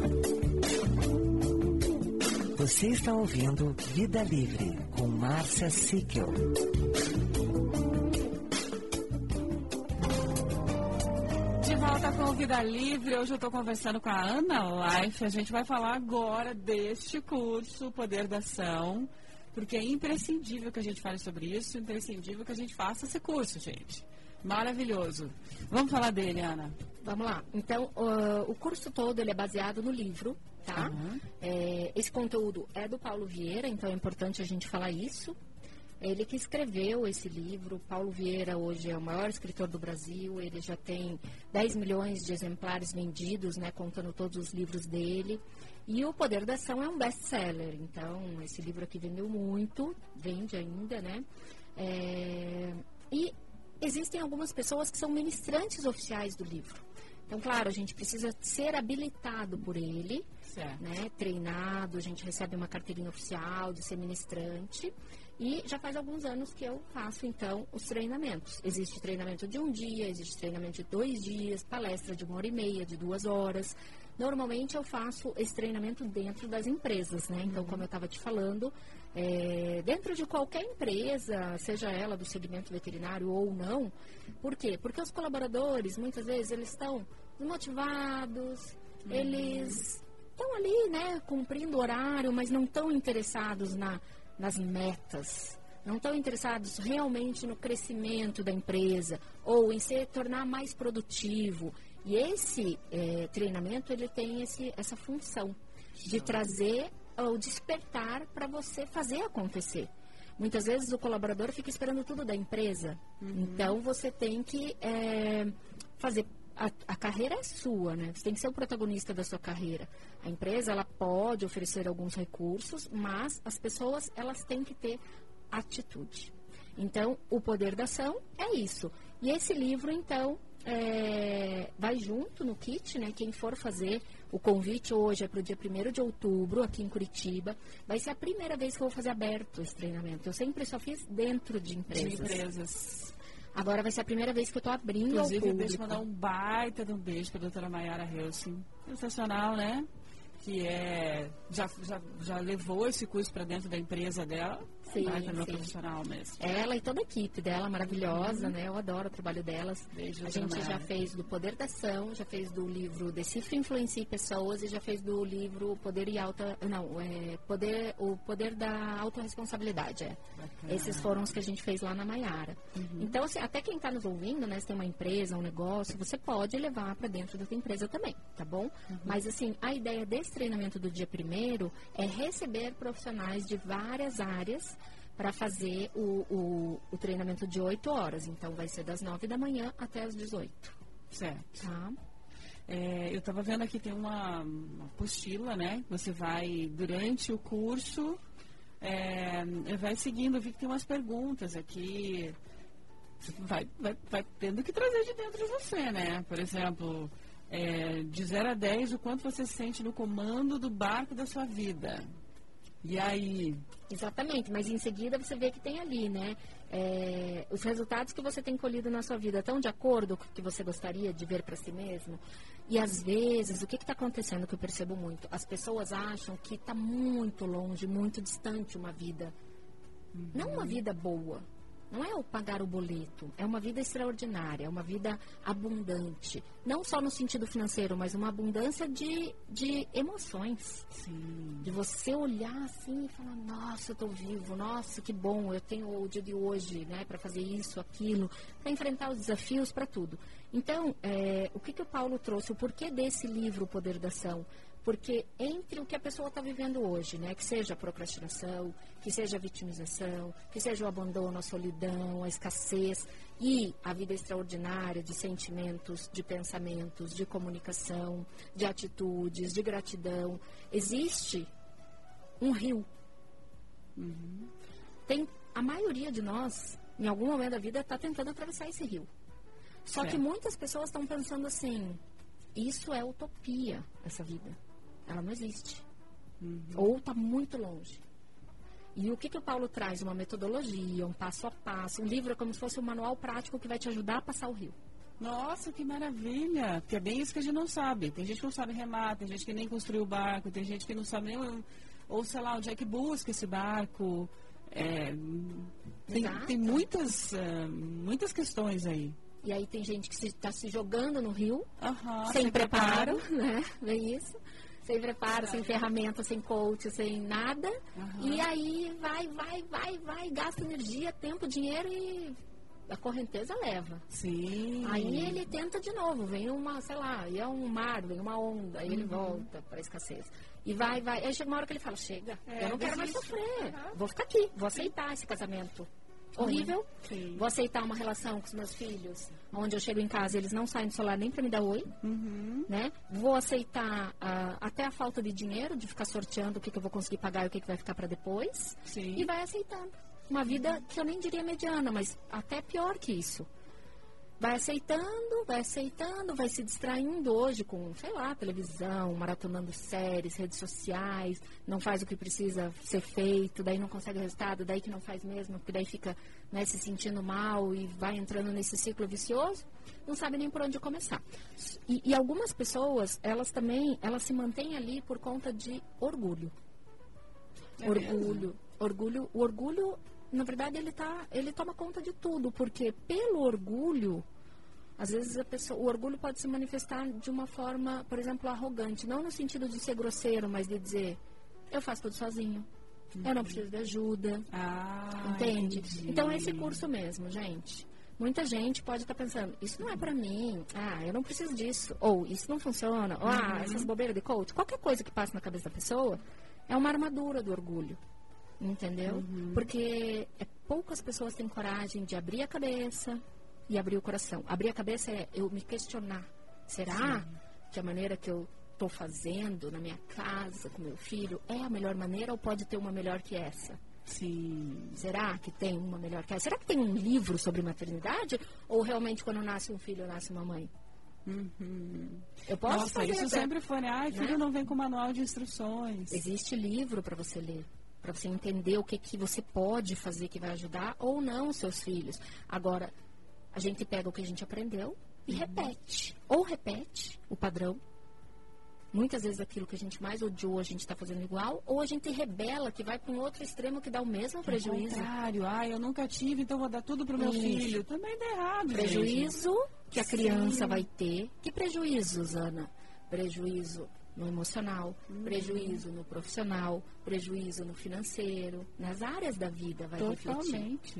Você está ouvindo Vida Livre, com Márcia Sickel. De volta com Vida Livre, hoje eu estou conversando com a Ana Life. A gente vai falar agora deste curso, Poder da Ação, porque é imprescindível que a gente fale sobre isso, imprescindível que a gente faça esse curso, gente. Maravilhoso. Vamos falar dele, Ana. Vamos lá. Então, o curso todo ele é baseado no livro, tá? Uhum. Esse conteúdo é do Paulo Vieira, então é importante a gente falar isso. Ele que escreveu esse livro. Paulo Vieira hoje é o maior escritor do Brasil. Ele já tem 10 milhões de exemplares vendidos, né, contando todos os livros dele. E o Poder da Ação é um best-seller. Então, esse livro aqui vendeu muito, vende ainda, né? E existem algumas pessoas que são ministrantes oficiais do livro. Então, claro, a gente precisa ser habilitado por ele, né, treinado, a gente recebe uma carteirinha oficial de ser ministrante. E já faz alguns anos que eu faço, então, os treinamentos. Existe treinamento de 1 dia, existe treinamento de 2 dias, palestra de 1h30, de 2 horas. Normalmente eu faço esse treinamento dentro das empresas, né? Então, como eu estava te falando, dentro de qualquer empresa, seja ela do segmento veterinário ou não. Por quê? Porque os colaboradores, muitas vezes, eles estão desmotivados, eles estão ali, né, cumprindo o horário, mas não estão interessados nas metas, não estão interessados realmente no crescimento da empresa ou em se tornar mais produtivo. E esse treinamento, ele tem essa função de trazer o despertar para você fazer acontecer. Muitas vezes o colaborador fica esperando tudo da empresa. Então, você tem que fazer. A carreira é sua, né? Você tem que ser o protagonista da sua carreira. A empresa, ela pode oferecer alguns recursos, mas as pessoas, elas têm que ter atitude. Então, o Poder da Ação é isso. E esse livro, então, vai junto no kit, né? Quem for fazer o convite hoje é para o dia 1º de outubro, aqui em Curitiba. Vai ser a primeira vez que eu vou fazer aberto esse treinamento. Eu sempre só fiz dentro de empresas. Agora vai ser a primeira vez que eu estou abrindo ao público. Inclusive, deixa eu mandar um baita de um beijo para a doutora Mayara Helsing. Sensacional, né? Que já levou esse curso para dentro da empresa dela. Sim, profissional mesmo. Ela e toda a equipe dela, maravilhosa, né? Eu adoro o trabalho delas. Beijo, a gente já fez do Poder da Ação, já fez do livro Decifre e Influencie Pessoas e já fez do livro O Poder da Autorresponsabilidade. Esses foram os que a gente fez lá na Maiara. Então, assim, até quem está nos ouvindo, né? Se tem uma empresa, um negócio, você pode levar para dentro da sua empresa também, tá bom? Mas, assim, a ideia desse treinamento do dia 1º é receber profissionais de várias áreas para fazer o treinamento de 8 horas. Então, vai ser das 9 da manhã até as 18. Certo. Tá? Eu estava vendo aqui, tem uma apostila, né? Você vai, durante o curso, vai seguindo. Eu vi que tem umas perguntas aqui. Você vai tendo que trazer de dentro de você, né? Por exemplo, de 0 a 10, o quanto você se sente no comando do barco da sua vida. E aí? Exatamente, mas em seguida você vê que tem ali, né? Os resultados que você tem colhido na sua vida estão de acordo com o que você gostaria de ver para si mesmo? E às vezes, o que está acontecendo que eu percebo muito? As pessoas acham que está muito longe, muito distante uma vida. Não uma vida boa. Não é o pagar o boleto, é uma vida extraordinária, é uma vida abundante. Não só no sentido financeiro, mas uma abundância de emoções. Sim. De você olhar assim e falar, nossa, eu estou vivo, nossa, que bom, eu tenho o dia de hoje, né, para fazer isso, aquilo, para enfrentar os desafios, para tudo. Então, o que o Paulo trouxe, o porquê desse livro, O Poder da Ação? Porque entre o que a pessoa está vivendo hoje, né, que seja a procrastinação, que seja a vitimização, que seja o abandono, a solidão, a escassez e a vida extraordinária de sentimentos, de pensamentos, de comunicação, de atitudes, de gratidão, existe um rio. A maioria de nós, em algum momento da vida, está tentando atravessar esse rio. Só que muitas pessoas estão pensando assim, isso é utopia, essa vida. Ela não existe. Ou está muito longe. E o que o Paulo traz? Uma metodologia, um passo a passo. Um livro é como se fosse um manual prático que vai te ajudar a passar o rio. Nossa, que maravilha! Porque é bem isso que a gente não sabe. Tem gente que não sabe remar, tem gente que nem construiu o barco, tem gente que não sabe nem... Ou, sei lá, onde é que busca esse barco. Tem muitas questões aí. E aí tem gente que está se jogando no rio, Uhum, sem preparo, né? Vem isso. Sem preparo, sem ferramenta, sem coach, sem nada. Uhum. E aí vai, gasta energia, tempo, dinheiro e a correnteza leva. Sim. Aí ele tenta de novo, vem uma, sei lá, e é um mar, vem uma onda, aí ele volta para a escassez. E vai. Aí chega uma hora que ele fala, chega, eu não quero mais sofrer. Vou ficar aqui, vou aceitar esse casamento horrível. Sim. Vou aceitar uma relação com os meus filhos, onde eu chego em casa eles não saem do celular nem para me dar oi. Né? Vou aceitar até a falta de dinheiro, de ficar sorteando o que eu vou conseguir pagar e o que vai ficar para depois. Sim. E vai aceitando. Uma vida que eu nem diria mediana, mas até pior que isso. Vai aceitando, vai se distraindo hoje com, sei lá, televisão, maratonando séries, redes sociais, não faz o que precisa ser feito, daí não consegue resultado, daí que não faz mesmo, porque daí fica, né, se sentindo mal e vai entrando nesse ciclo vicioso, não sabe nem por onde começar. E algumas pessoas, elas se mantêm ali por conta de orgulho. O orgulho, na verdade, ele toma conta de tudo, porque pelo orgulho, às vezes o orgulho pode se manifestar de uma forma, por exemplo, arrogante, não no sentido de ser grosseiro, mas de dizer, eu faço tudo sozinho, eu não preciso de ajuda, entende? Entendi. Então, é esse curso mesmo, gente. Muita gente pode estar pensando, isso não é pra mim, eu não preciso disso, ou isso não funciona, ou essas bobeiras de coach, qualquer coisa que passa na cabeça da pessoa é uma armadura do orgulho. Entendeu? Porque poucas pessoas têm coragem de abrir a cabeça e abrir o coração. Abrir a cabeça é eu me questionar. Será que a maneira que eu estou fazendo na minha casa, com meu filho, é a melhor maneira ou pode ter uma melhor que essa? Sim. Será que tem uma melhor que essa? Será que tem um livro sobre maternidade? Ou realmente quando nasce um filho, nasce uma mãe? Eu posso fazer isso sempre foi, né? Filho não vem com manual de instruções. Existe livro para você ler, para você entender o que você pode fazer que vai ajudar ou não os seus filhos. Agora, a gente pega o que a gente aprendeu e repete. Ou repete o padrão. Muitas vezes aquilo que a gente mais odiou, a gente está fazendo igual. Ou a gente rebela, que vai para um outro extremo que dá o mesmo prejuízo. Ao contrário. Eu nunca tive, então vou dar tudo para o meu filho. Também dá errado, prejuízo que a criança vai ter. Que prejuízos, Ana? Prejuízo no emocional, prejuízo no profissional, prejuízo no financeiro, nas áreas da vida vai refletir. Totalmente.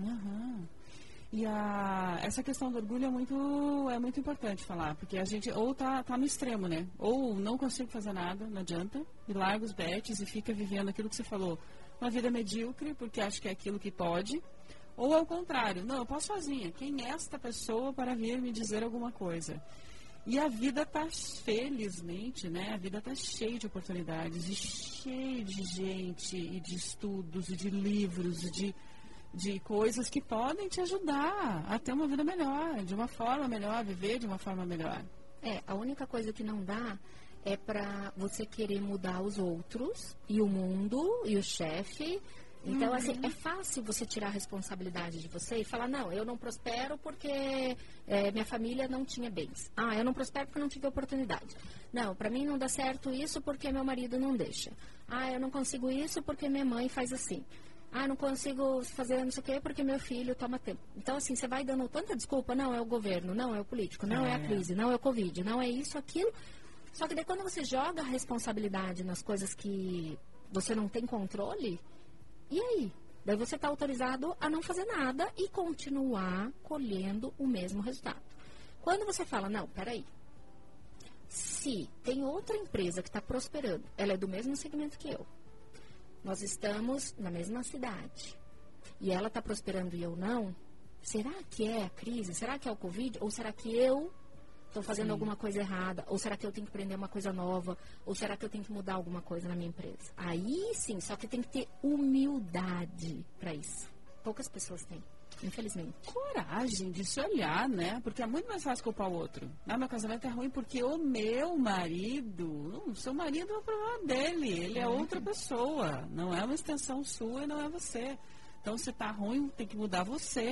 E essa questão do orgulho é muito importante falar, porque a gente ou tá no extremo, né? Ou não consigo fazer nada, não adianta, e larga os betes e fica vivendo aquilo que você falou, uma vida medíocre, porque acha que é aquilo que pode, ou ao contrário, não, eu posso sozinha, quem é esta pessoa para vir me dizer alguma coisa? E a vida tá, felizmente, né? A vida tá cheia de oportunidades, e cheia de gente, e de estudos, e de livros, e de coisas que podem te ajudar a ter uma vida melhor, de uma forma melhor, viver de uma forma melhor. A única coisa que não dá é para você querer mudar os outros, e o mundo, e o chefe. Então, assim, é fácil você tirar a responsabilidade de você e falar, não, eu não prospero porque minha família não tinha bens. Eu não prospero porque não tive oportunidade. Não, para mim não dá certo isso porque meu marido não deixa. Eu não consigo isso porque minha mãe faz assim. Não consigo fazer não sei o quê porque meu filho toma tempo. Então, assim, você vai dando tanta desculpa, não, é o governo, não, é o político, não é a crise, não é o Covid, não é isso, aquilo. Só que daí quando você joga a responsabilidade nas coisas que você não tem controle... E aí? Daí você está autorizado a não fazer nada e continuar colhendo o mesmo resultado. Quando você fala, não, peraí, se tem outra empresa que está prosperando, ela é do mesmo segmento que eu, nós estamos na mesma cidade, e ela está prosperando e eu não, será que é a crise? Será que é o Covid? Ou será que eu estou fazendo alguma coisa errada? Ou será que eu tenho que aprender uma coisa nova? Ou será que eu tenho que mudar alguma coisa na minha empresa? Aí sim, só que tem que ter humildade para isso. Poucas pessoas têm, infelizmente. Coragem de se olhar, né? Porque é muito mais fácil culpar o outro. Meu casamento é ruim porque o meu marido... o seu marido é o problema dele. Ele é outra pessoa. Não é uma extensão sua e não é você. Então, se tá ruim, tem que mudar você.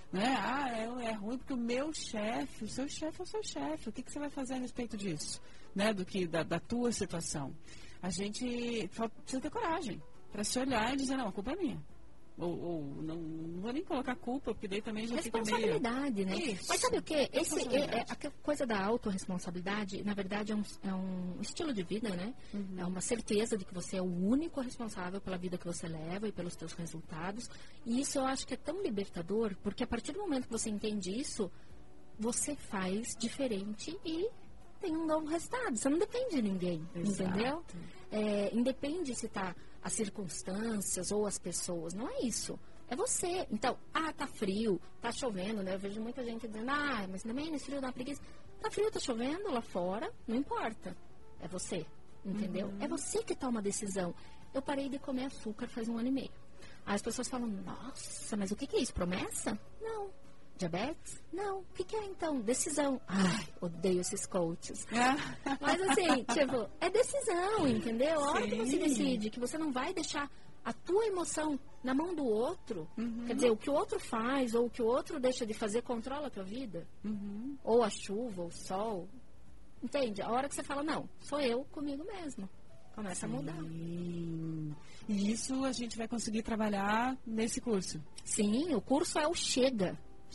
Né? É ruim porque o meu chefe, o seu chefe é o seu chefe. O que você vai fazer a respeito disso? Né? Da tua situação. A gente precisa ter coragem para se olhar e dizer, não, a culpa é minha. Ou não vou nem colocar culpa, porque daí também já fica meio... Responsabilidade, né? Isso. Mas sabe o quê? A coisa da autorresponsabilidade, na verdade, é um estilo de vida, né? Uhum. É uma certeza de que você é o único responsável pela vida que você leva e pelos seus resultados. E isso eu acho que é tão libertador, porque a partir do momento que você entende isso, você faz diferente e tem um novo resultado. Você não depende de ninguém, entendeu? Independe se está as circunstâncias ou as pessoas, não é isso. É você. Então, tá frio, tá chovendo, né? Eu vejo muita gente dizendo, mas também nesse frio dá preguiça. Tá frio, tá chovendo lá fora, não importa. É você, entendeu? Uhum. É você que toma a decisão. Eu parei de comer açúcar faz 1 ano e meio. Aí as pessoas falam, nossa, mas o que é isso? Promessa? Não. Diabetes? Não. O que é então? Decisão. Odeio esses coaches. Mas assim, é decisão, entendeu? A hora que você decide que você não vai deixar a tua emoção na mão do outro, quer dizer, o que o outro faz ou o que o outro deixa de fazer controla a tua vida. Ou a chuva, ou o sol. Entende? A hora que você fala, não, sou eu comigo mesmo. Começa a mudar. E isso a gente vai conseguir trabalhar nesse curso. Sim, o curso é o Chega,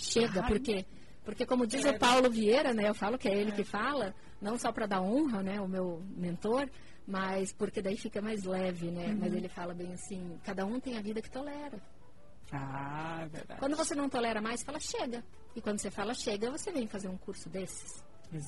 porque como diz o Paulo Vieira, né, eu falo que é ele que fala, não só para dar honra, né, o meu mentor, mas porque daí fica mais leve, né, mas ele fala bem assim, cada um tem a vida que tolera. Verdade. Quando você não tolera mais, fala chega, e quando você fala chega, você vem fazer um curso desses.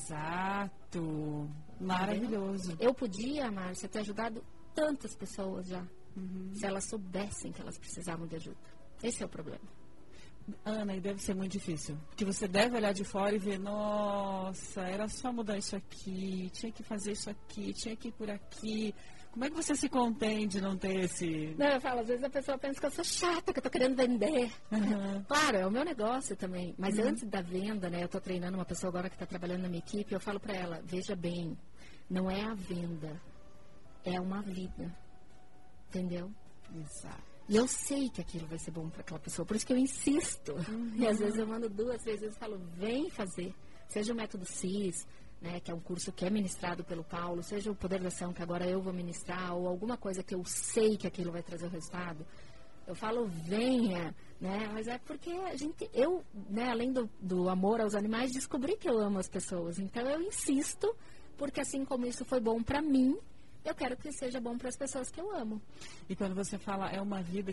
Exato, maravilhoso. Eu podia, Márcia, ter ajudado tantas pessoas já, se elas soubessem que elas precisavam de ajuda. Esse é o problema. Ana, e deve ser muito difícil, porque você deve olhar de fora e ver, nossa, era só mudar isso aqui, tinha que fazer isso aqui, tinha que ir por aqui. Como é que você se contém de não ter esse... Não, eu falo, às vezes a pessoa pensa que eu sou chata, que eu tô querendo vender. Claro, é o meu negócio também, mas antes da venda, né, eu tô treinando uma pessoa agora que tá trabalhando na minha equipe, eu falo pra ela, veja bem, não é a venda, é uma vida, entendeu? Exato. E eu sei que aquilo vai ser bom para aquela pessoa, por isso que eu insisto. E às vezes eu mando 2, 3 vezes e falo, vem fazer. Seja o método CIS, né, que é um curso que é ministrado pelo Paulo, seja o Poder da Ação, que agora eu vou ministrar, ou alguma coisa que eu sei que aquilo vai trazer o resultado. Eu falo, venha, né, mas é porque eu, né, além do amor aos animais, descobri que eu amo as pessoas. Então eu insisto, porque assim como isso foi bom para mim, eu quero que seja bom para as pessoas que eu amo. E quando você fala é uma vida,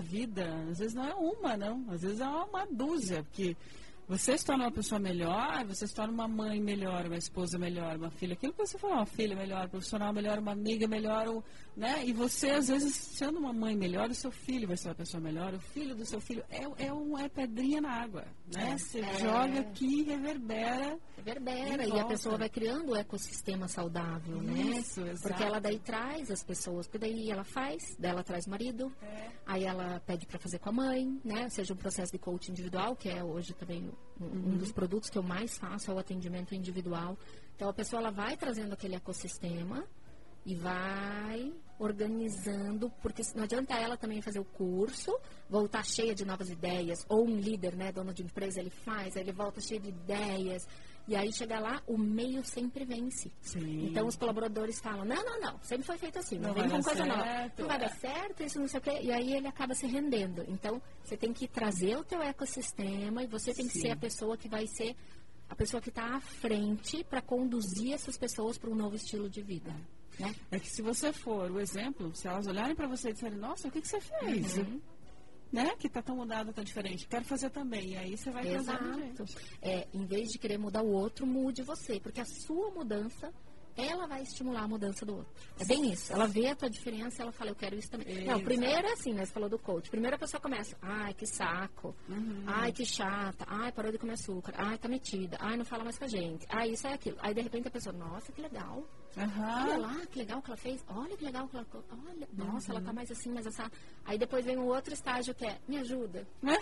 às vezes não é uma, não. Às vezes é uma dúzia, porque você se torna uma pessoa melhor, você se torna uma mãe melhor, uma esposa melhor, uma filha. Aquilo que você falou, uma filha melhor, um profissional melhor, uma amiga melhor, né? E você, às vezes, sendo uma mãe melhor, o seu filho vai ser uma pessoa melhor, o filho do seu filho é pedrinha na água, né? Você joga aqui e reverbera. E a pessoa vai criando um ecossistema saudável, né? Isso, exato. Porque ela daí traz as pessoas, porque daí ela faz, daí ela traz o marido, aí ela pede para fazer com a mãe, né? Seja um processo de coaching individual, que é hoje também um dos produtos que eu mais faço é o atendimento individual. Então a pessoa ela vai trazendo aquele ecossistema e vai organizando, porque não adianta ela também fazer o curso, voltar cheia de novas ideias, ou um líder, né, dono de empresa, ele faz, aí ele volta cheio de ideias, e aí chega lá, o meio sempre vence. Sim. Então os colaboradores falam, não, sempre foi feito assim, não vem com coisa nova, não vai dar certo, isso não sei o quê, e aí ele acaba se rendendo. Então você tem que trazer o teu ecossistema e você tem que ser a pessoa que vai ser a pessoa que está à frente para conduzir essas pessoas para um novo estilo de vida. Né? É que se você for o exemplo, se elas olharem para você e disserem, nossa, o que você fez? Né? Que está tão mudado, tão diferente. Quero fazer também. E aí você vai trazer gente. Em vez de querer mudar o outro, mude você. Porque a sua mudança, ela vai estimular a mudança do outro. É bem isso. Ela vê a tua diferença e ela fala, eu quero isso também. Não, primeiro é assim, né? Você falou do coach. Primeiro a pessoa começa, ai, que saco. Ai, que chata. Ai, parou de comer açúcar. Ai, tá metida. Ai, não fala mais com a gente. Ai, isso é aquilo. Aí, de repente, a pessoa, nossa, que legal. Olha lá, que legal que ela fez. Olha que legal que ela... Olha, nossa, ela tá mais assim, mais assim. Aí depois vem um outro estágio que é, me ajuda.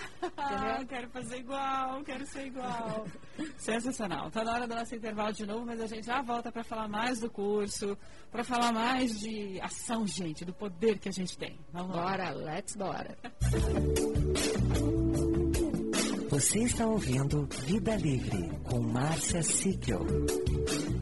Quero fazer igual, quero ser igual. Sensacional. Tá na hora do nosso intervalo de novo, mas a gente já volta para falar mais do curso, para falar mais de ação, gente, do poder que a gente tem. Vamos lá. Bora, let's bora. Você está ouvindo Vida Livre com Márcia Sickel.